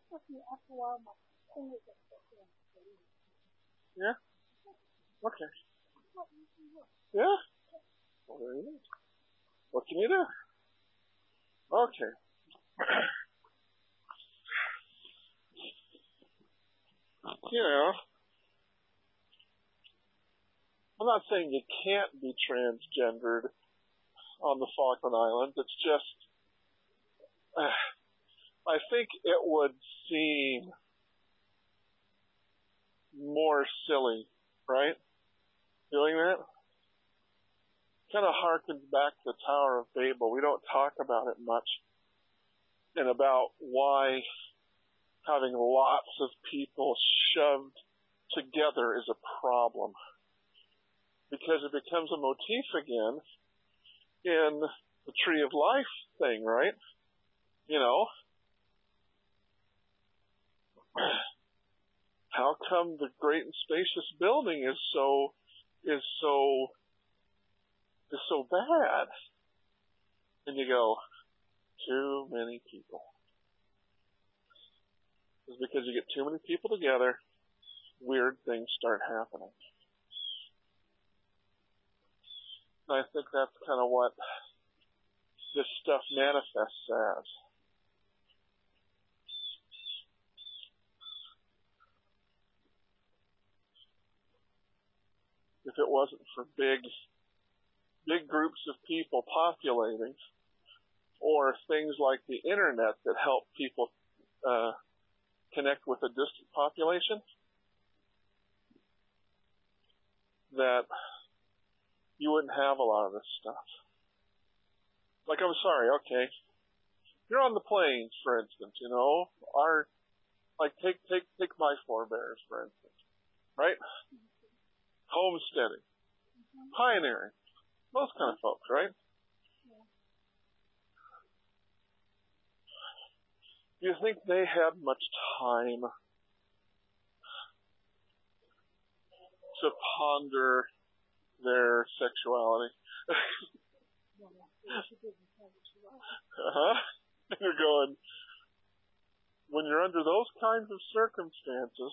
Yeah? Okay. Yeah? Well, there you go. What can you do? Okay. You know, I'm not saying you can't be transgendered on the Falkland Islands. It's just, I think it would seem more silly, right? Doing that kind of harkens back to the Tower of Babel. We don't talk about it much, and about why having lots of people shoved together is a problem. Because it becomes a motif again in the tree of life thing, right? You know, how come the great and spacious building is so bad? And you go, too many people. It's because you get too many people together, weird things start happening. And I think that's kind of what this stuff manifests as. If it wasn't for big groups of people populating, or things like the internet that help people connect with a distant population, that you wouldn't have a lot of this stuff. Like, I'm sorry, okay, you're on the plains, for instance, you know, take my forebears, for instance, right? Homesteading, pioneering, those kind of folks, right? Do you think they had much time to ponder their sexuality? And you're going, when you're under those kinds of circumstances,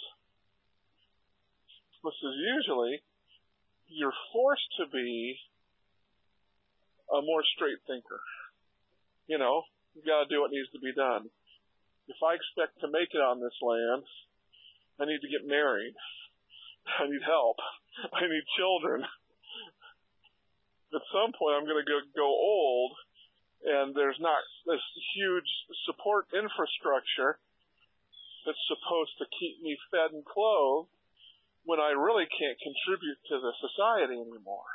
this is usually, you're forced to be a more straight thinker. You know, you've got to do what needs to be done. If I expect to make it on this land, I need to get married. I need help. I need children. At some point, I'm going to go old, and there's not this huge support infrastructure that's supposed to keep me fed and clothed when I really can't contribute to the society anymore.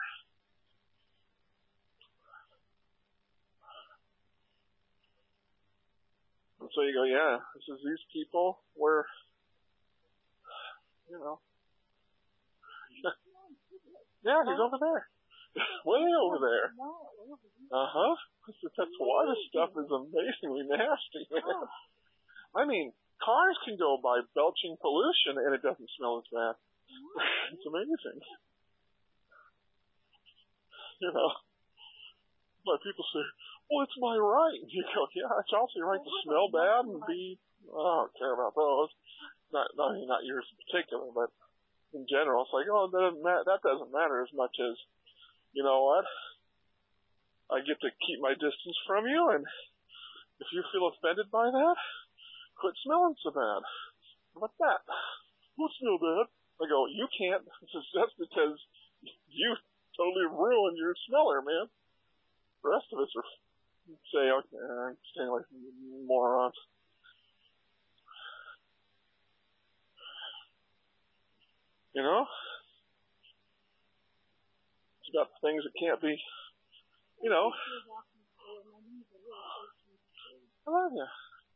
And so you go, yeah, this is these people were, you know. Yeah, he's over there. Way over there. Uh-huh. That's why this stuff is amazingly nasty, man. I mean, cars can go by belching pollution and it doesn't smell as bad. It's amazing. You know. But people say, well, it's my right. And you go, yeah, it's also your right to smell bad and be, I don't care about those. Not yours in particular, but in general, it's like, oh, that doesn't matter as much as, you know what? I get to keep my distance from you, and if you feel offended by that, quit smelling so bad. How about that? Won't smell bad. I go, you can't. That's because you totally ruined your smeller, man. The rest of us are say, okay, I'm staying away from you morons. You know? It's about things that can't be, you know. I love you.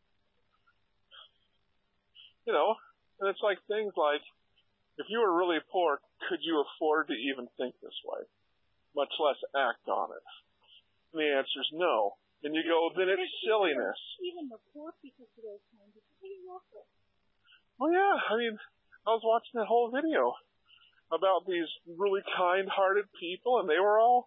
You know, and it's like things like, if you were really poor, could you afford to even think this way? Much less act on it. And the answer is no. And you go, then it's silliness. Even the poor people today find it pretty awful. Well, yeah, I mean, I was watching that whole video about these really kind-hearted people, and they were all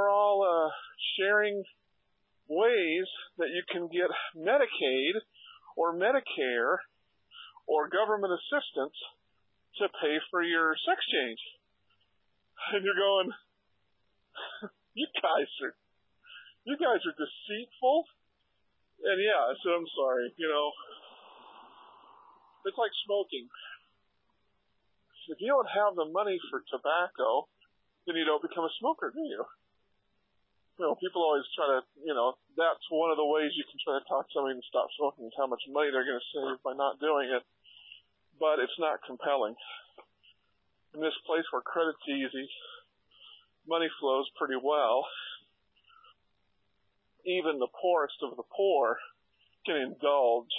sharing ways that you can get Medicaid or Medicare or government assistance to pay for your sex change. And you're going, you guys are deceitful. And yeah, so I'm sorry, it's like smoking. If you don't have the money for tobacco, then you don't become a smoker, do you? People always try to, that's one of the ways you can try to talk somebody to stop smoking is how much money they're going to save by not doing it. But it's not compelling. In this place where credit's easy, money flows pretty well, even the poorest of the poor can indulge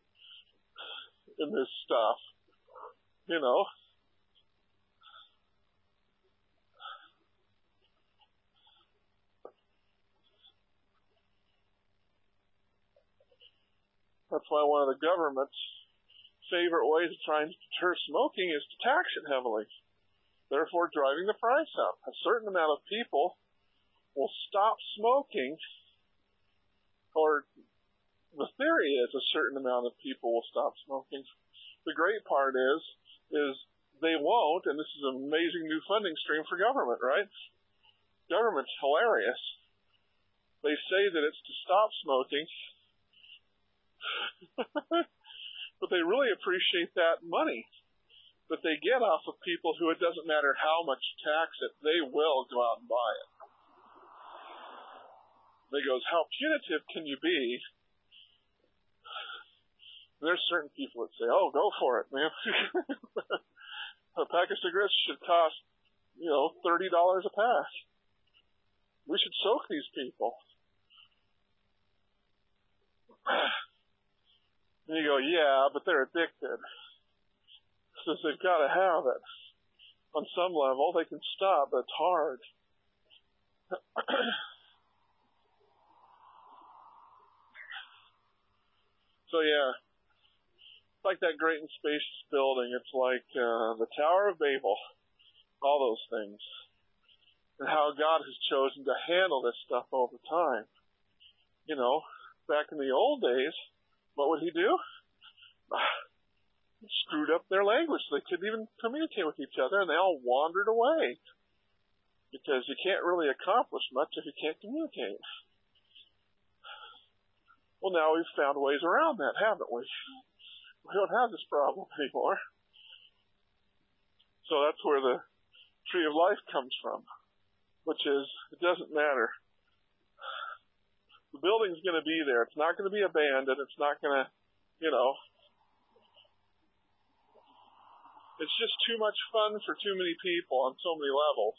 in this stuff, That's why one of the government's favorite ways of trying to deter smoking is to tax it heavily, therefore driving the price up. A certain amount of people will stop smoking, or the theory is a certain amount of people will stop smoking. The great part is they won't, and this is an amazing new funding stream for government, right? Government's hilarious. They say that it's to stop smoking, but they really appreciate that money that they get off of people who it doesn't matter how much you tax it, they will go out and buy it. They goes, how punitive can you be? And there's certain people that say, oh, go for it, man. A pack of cigarettes should cost, $30 a pack. We should soak these people. And you go, yeah, but they're addicted. Says they've got to have it. On some level, they can stop, but it's hard. So yeah, it's like that great and spacious building. It's like the Tower of Babel, all those things. And how God has chosen to handle this stuff over time. Back in the old days, what would he do? He screwed up their language so they couldn't even communicate with each other, and they all wandered away. Because you can't really accomplish much if you can't communicate. Well, now we've found ways around that, haven't we? We don't have this problem anymore. So that's where the tree of life comes from, which is, it doesn't matter. The building's going to be there. It's not going to be abandoned. It's not going to, it's just too much fun for too many people on so many levels.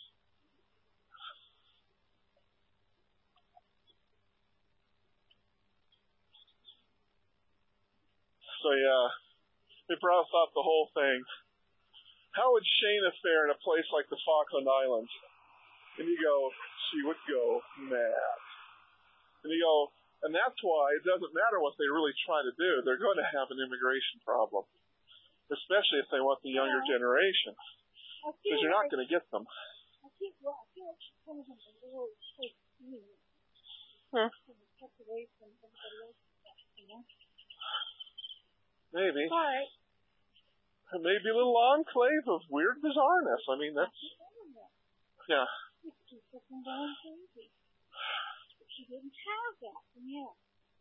So yeah, they brought up the whole thing. How would Shayna fare in a place like the Falkland Islands? And you go, she would go mad. And you go, and that's why it doesn't matter what they really try to do. They're going to have an immigration problem, especially if they want the younger generation, because you're not going to get them. I feel like she's kind of a little mean. Kept away from everybody else, Maybe. But it may be a little enclave of weird bizarreness. I mean, that's... Yeah. She's fucking going crazy. She didn't have that. Yeah.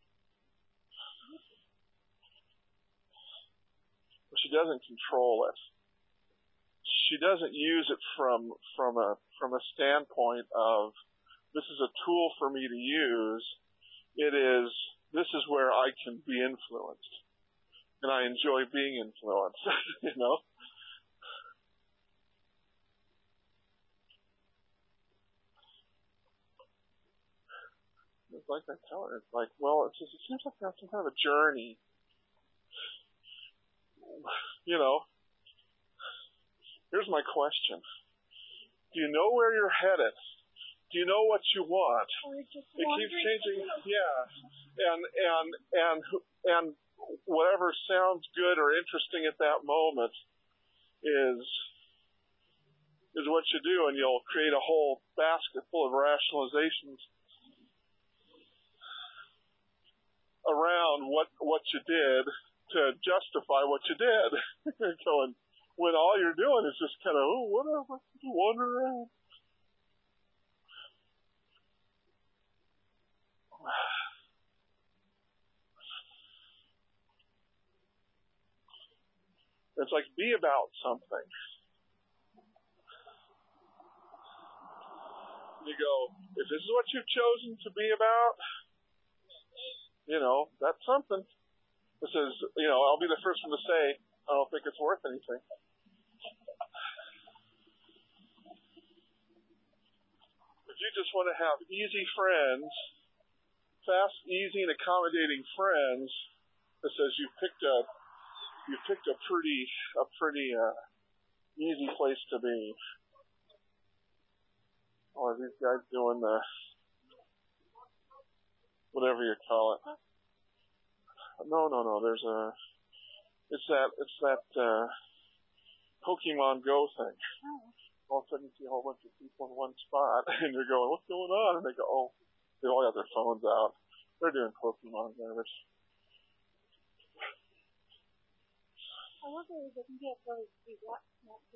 She doesn't control it. She doesn't use it from a standpoint of, this is a tool for me to use. It is, this is where I can be influenced. And I enjoy being influenced, It's like I tell her, it's like, well, it seems like you're on some kind of a journey. Here's my question. Do you know where you're headed? Do you know what you want? It keeps changing. Yeah. And whatever sounds good or interesting at that moment is what you do, and you'll create a whole basket full of rationalizations. around what you did to justify what you did. So, when all you're doing is just kind of, whatever, wander around. It's like, be about something. You go, if this is what you've chosen to be about, that's something. It says, I'll be the first one to say, I don't think it's worth anything. If you just want to have easy friends, fast, easy, and accommodating friends, it says you've picked a pretty easy place to be. Or these guys doing the whatever you call it. No. It's that Pokemon Go thing. All of a sudden you see a whole bunch of people in one spot, and you're going, what's going on? And they go, oh, they all got their phones out. They're doing Pokemon garbage. I wonder if they can get those not to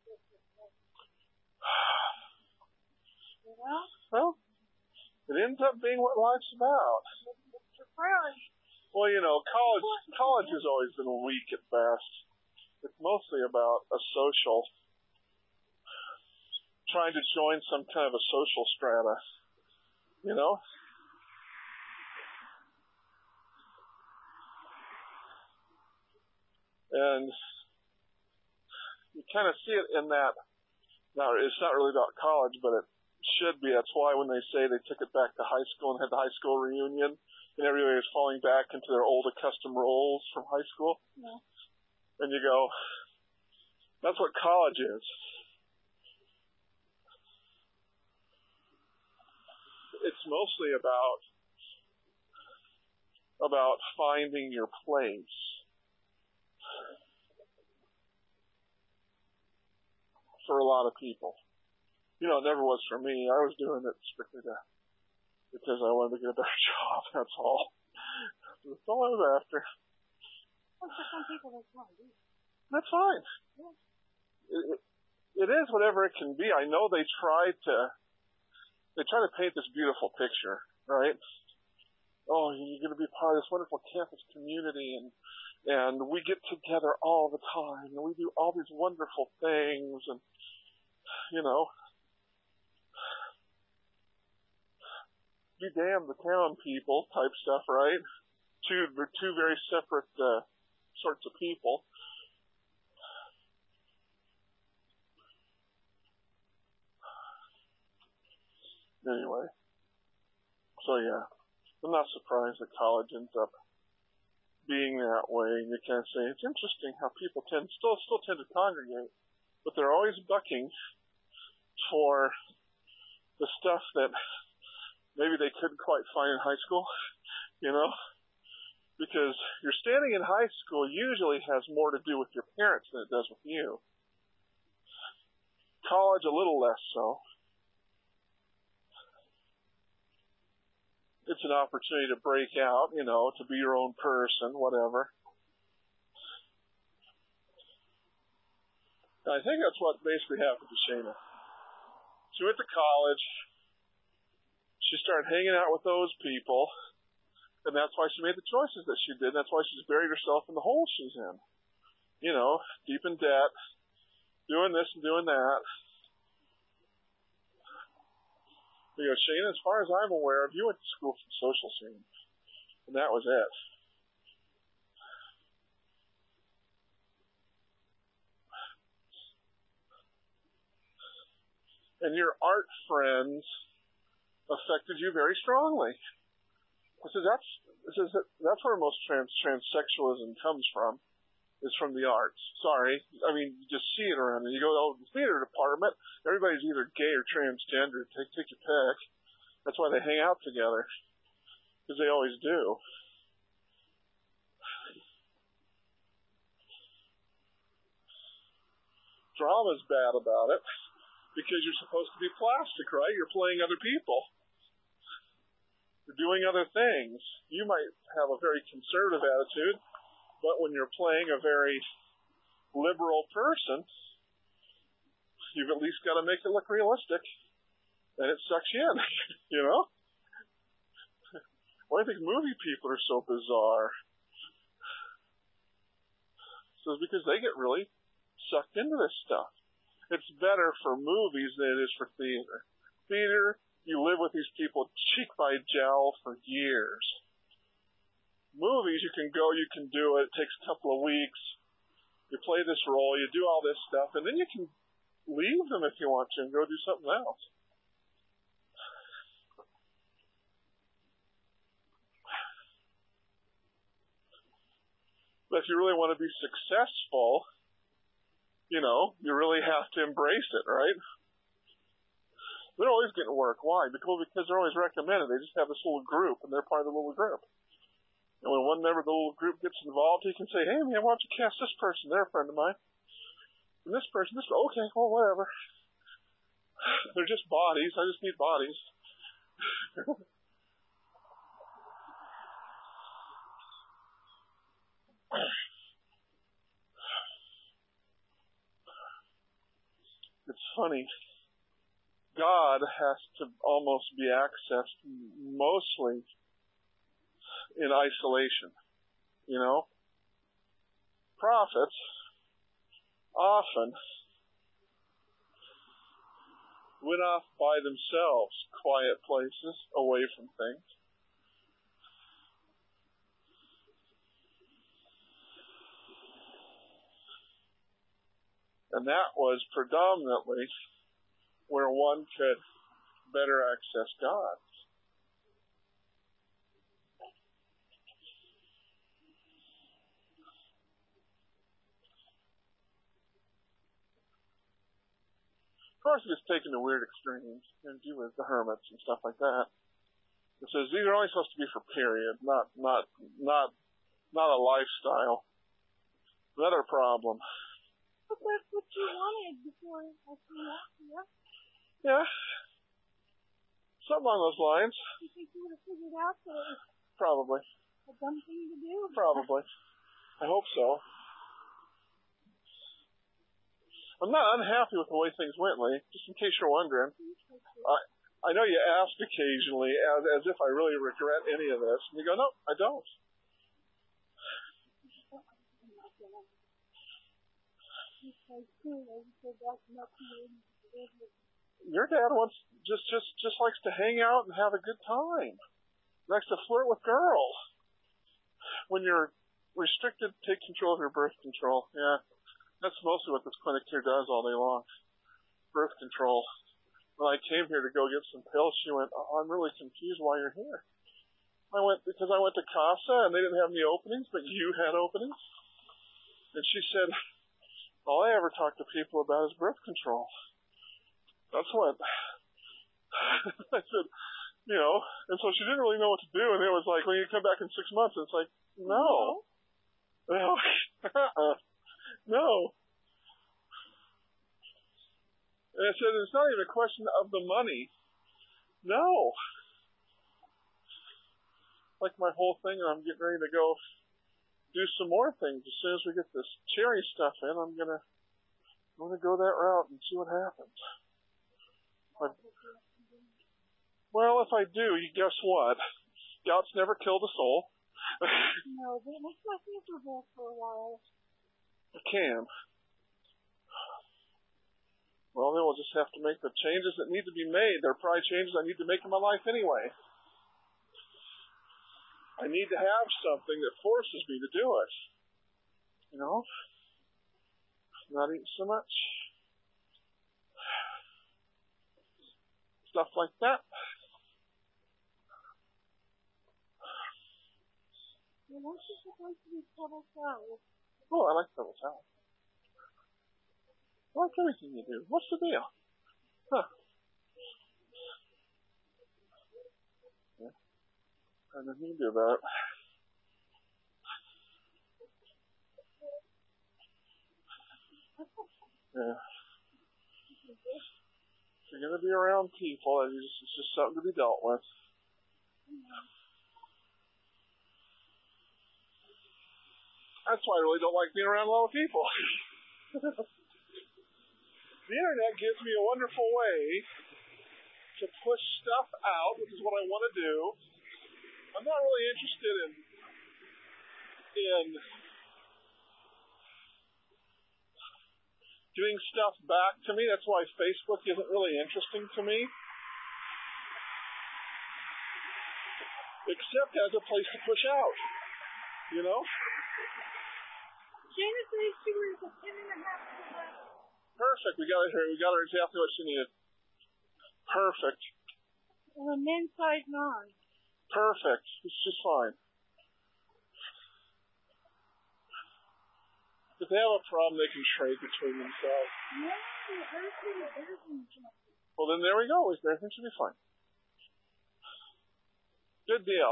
Well, it ends up being what life's about. Well, college has always been weak at best. It's mostly about a social, trying to join some kind of a social strata, And you kind of see it in that. Now, it's not really about college, but it should be. That's why when they say they took it back to high school and had the high school reunion, and everybody is falling back into their old accustomed roles from high school. Yeah. And you go, that's what college is. It's mostly about finding your place. For a lot of people. It never was for me. I was doing it strictly because I wanted to get a better job, that's all. That's all I was after. Well, for some people, that's fine. That's fine. Yeah. It is whatever it can be. I know they try to paint this beautiful picture, right? Oh, you're going to be part of this wonderful campus community, and we get together all the time, and we do all these wonderful things, and, be damned the town people type stuff, right? Two very separate sorts of people. Anyway, so yeah, I'm not surprised that college ends up being that way. And you can't say it's interesting how people still tend to congregate, but they're always bucking for the stuff that maybe they couldn't quite find in high school, because your standing in high school usually has more to do with your parents than it does with you. College, a little less so. It's an opportunity to break out, to be your own person, whatever. And I think that's what basically happened to Shayna. She went to college. She started hanging out with those people, and that's why she made the choices that she did. That's why she's buried herself in the hole she's in. Deep in debt, doing this and doing that. Shayna, as far as I'm aware of, you went to school for social scenes, and that was it. And your art friends affected you very strongly. That's where most transsexualism comes from, is from the arts. Sorry. I mean, you just see it around, and you go, the theater department, everybody's either gay or transgender. Take your pick. That's why they hang out together, because they always do. Drama's bad about it, because you're supposed to be plastic, right? You're playing other people. You're doing other things. You might have a very conservative attitude, but when you're playing a very liberal person, you've at least got to make it look realistic, and it sucks you in, you know? Why do you think movie people are so bizarre? So it's because they get really sucked into this stuff. It's better for movies than it is for theater. Theater, you live with these people cheek by jowl for years. Movies, you can go, you can do it. It takes a couple of weeks. You play this role, you do all this stuff, and then you can leave them if you want to and go do something else. But if you really want to be successful, you know, you really have to embrace it, right? They're always getting work. Why? Because they're always recommended. They just have this little group, and they're part of the little group. And when one member of the little group gets involved, he can say, hey, man, why don't you cast this person? They're a friend of mine. And this person, okay, well, whatever. They're just bodies. I just need bodies. It's funny. God has to almost be accessed mostly in isolation. You know? Prophets often went off by themselves, quiet places, away from things. And that was predominantly where one could better access God. Of course, it gets taken to weird extremes, and do with the hermits and stuff like that. It says these are only supposed to be for period, not a lifestyle. Another problem. But that's what you wanted before I came out here. Yeah. Something along those lines. You think you would have figured out that it was Probably. a dumb thing to do? Probably. I hope so. I'm not unhappy with the way things went, Lee, just in case you're wondering. I know you asked occasionally as if I really regret any of this. And you go, no, I don't. Your dad just likes to hang out and have a good time. Likes to flirt with girls. When you're restricted, take control of your birth control. Yeah, that's mostly what this clinic here does all day long. Birth control. When I came here to go get some pills, she went, oh, I'm really confused why you're here. I went to CASA and they didn't have any openings, but you had openings. And she said, all I ever talk to people about is birth control. That's what I said, you know, and so she didn't really know what to do, and it was like, when you come back in 6 months, it's like, no. No. And I said, it's not even a question of the money. No. Like my whole thing, I'm getting ready to go do some more things. As soon as we get this cherry stuff in, I'm gonna go that route and see what happens. Well, if I do, you guess what? Gout's never killed a soul. No, but it makes my miserable for a while. It can. Well, then we'll just have to make the changes that need to be made. There are probably changes I need to make in my life anyway. I need to have something that forces me to do it. You know? Not eating so much. Stuff like that. You want to supposed to be Pebble Salad. Oh, I like Pebble Salad. I like everything you do. What's the deal? Huh. Yeah. I don't know what you can do about it. Yeah. If you're going to be around people, it's just something to be dealt with. That's why I really don't like being around a lot of people. The internet gives me a wonderful way to push stuff out, which is what I want to do. I'm not really interested in getting stuff back to me. That's why Facebook isn't really interesting to me. Except as a place to push out. You know? Jana says she was a 10.5 left. Perfect. We got her exactly what she needed. Perfect. And a men's size 9. Perfect. It's just fine. If they have a problem, they can trade between themselves. No, everything is. Well, then there we go. Everything should be fine. Good deal.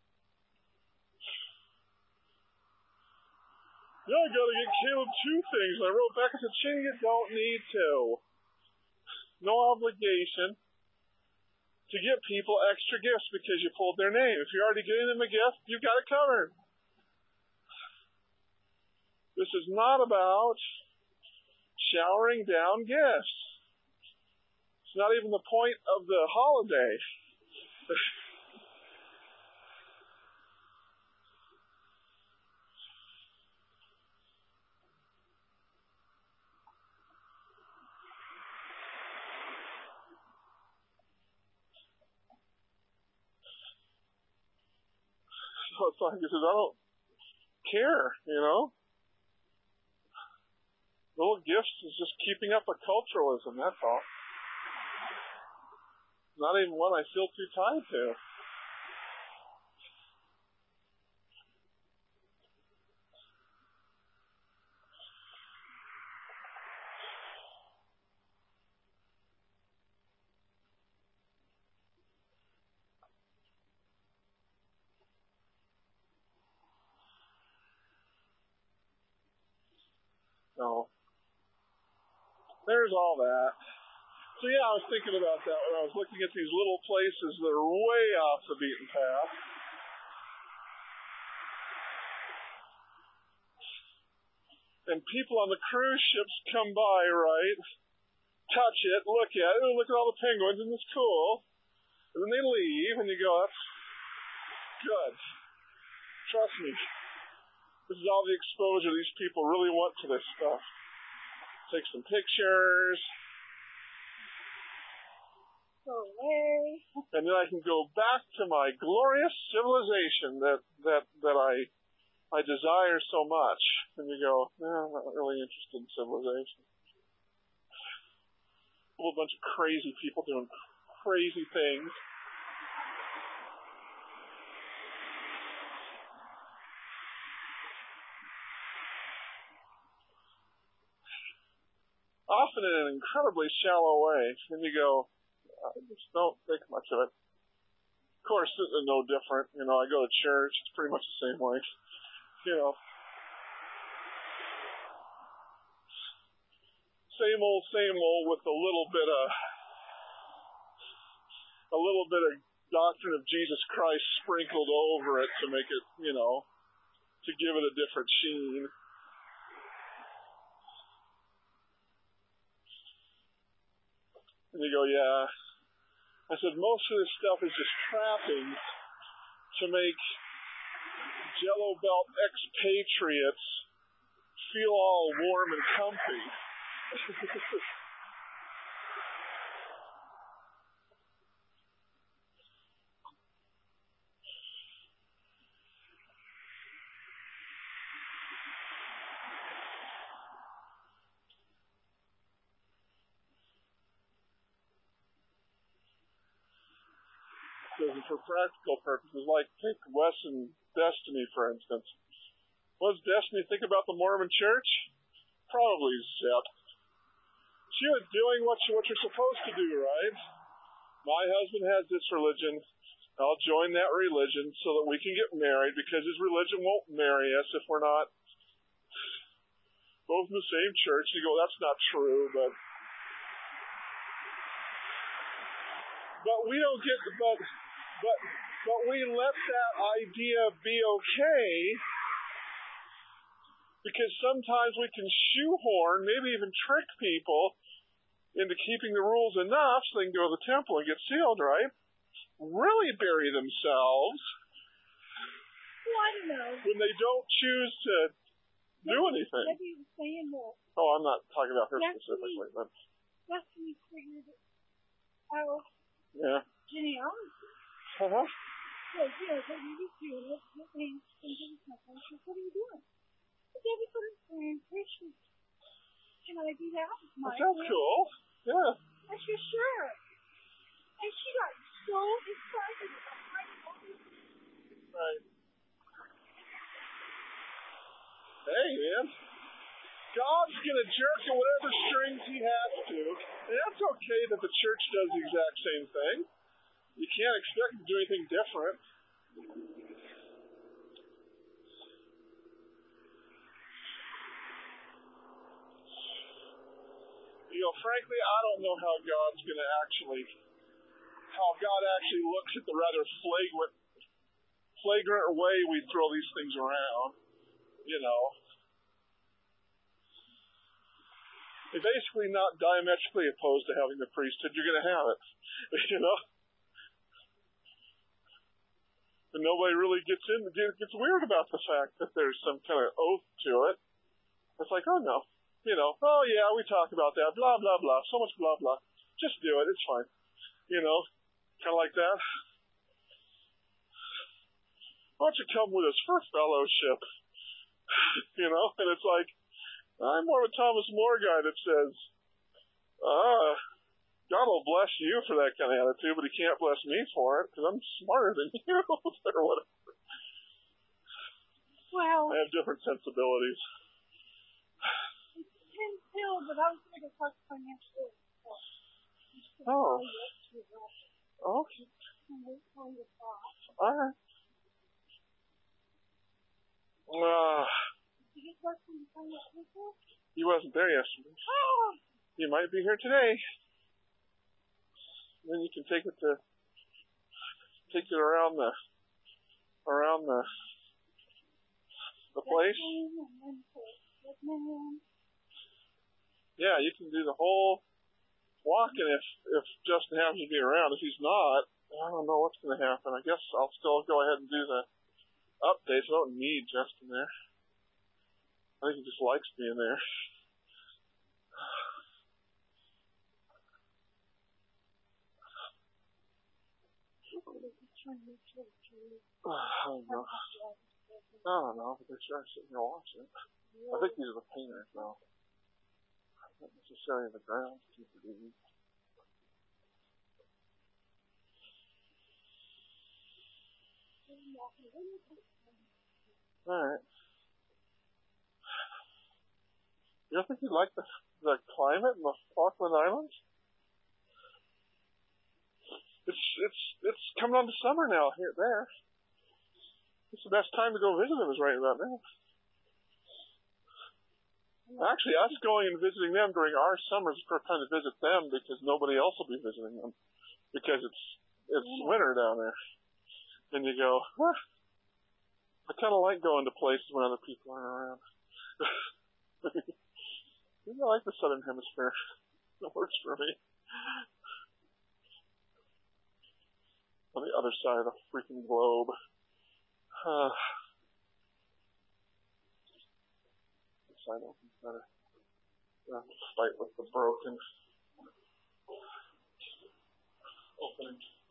Yeah, I gotta get Caleb 2 things. And I wrote back and said, Chinny, you don't need to. No obligation to get people extra gifts because you pulled their name. If you're already getting them a gift, you've got it covered. This is not about showering down gifts. It's not even the point of the holiday. So it's like, he says, I don't care, you know? Little gifts is just keeping up a culturalism, that's all. Not even one I feel too tied to. No. There's all that. So yeah, I was thinking about that when I was looking at these little places that are way off the beaten path. And people on the cruise ships come by, right? Touch it, look at it, look at all the penguins, and it's cool. And then they leave, and you go, that's good. Trust me. This is all the exposure these people really want to this stuff. Take some pictures. Go away. And then I can go back to my glorious civilization that I desire so much. And you go, I'm not really interested in civilization. A whole bunch of crazy people doing crazy things. Often in an incredibly shallow way. And you go, I just don't think much of it. Of course, it's no different. You know, I go to church. It's pretty much the same way. You know. Same old with a little bit of doctrine of Jesus Christ sprinkled over it to make it, you know, to give it a different sheen. And you go, yeah. I said, most of this stuff is just trappings to make Jello Belt expatriates feel all warm and comfy. For practical purposes, like take Wes and Destiny, for instance. What does Destiny think about the Mormon Church? Probably zip. She was doing what you're supposed to do, right? My husband has this religion. I'll join that religion so that we can get married because his religion won't marry us if we're not both in the same church. You go, that's not true, but we don't get but but we let that idea be okay because sometimes we can shoehorn, maybe even trick people into keeping the rules enough so they can go to the temple and get sealed, right? Really bury themselves when they don't choose to do anything. Oh, I'm not talking about her specifically, but that's when you figured out genealogy. Uh-huh. So, what you just do, what means something, what are you doing? But everybody's saying, Christian, can I do that? That's cool. Yeah. I said, sure. And she got so excited. Right. Hey, man. God's going to jerk at whatever strings he has to. And that's okay that the church does the exact same thing. You can't expect to do anything different. Frankly, I don't know how God actually looks at the rather flagrant way we throw these things around. They're basically not diametrically opposed to having the priesthood. You're going to have it, And nobody really gets weird about the fact that there's some kind of oath to it. It's like, oh no. Oh yeah, we talked about that, blah, blah, blah, so much blah, blah. Just do it, it's fine. Kind of like that. Why don't you come with us for fellowship? And it's like, I'm more of a Thomas More guy that says, God will bless you for that kind of attitude, but he can't bless me for it, because I'm smarter than you, or whatever. Well, I have different sensibilities. But I was going to talk financially. Oh. Okay. All right. He wasn't there yesterday. Oh. He might be here today. Then you can take it around the place. Yeah, you can do the whole walk, and if Justin happens to be around, if he's not, I don't know what's going to happen. I guess I'll still go ahead and do the updates. I don't need Justin there. I think he just likes being there. I don't know. But they're sitting here watching. I think these are the painters now. Not necessarily the ground keeper. Alright. You don't think you like the climate in the Falkland Islands? It's coming on to summer now there. It's the best time to go visit them is right about now. Actually, us going and visiting them during our summers is the time to visit them because nobody else will be visiting them because it's winter down there. And you go, I kind of like going to places when other people aren't around. I like the Southern Hemisphere. It works for me. On the other side of the freaking globe. This side opens better. Fight with the broken opening.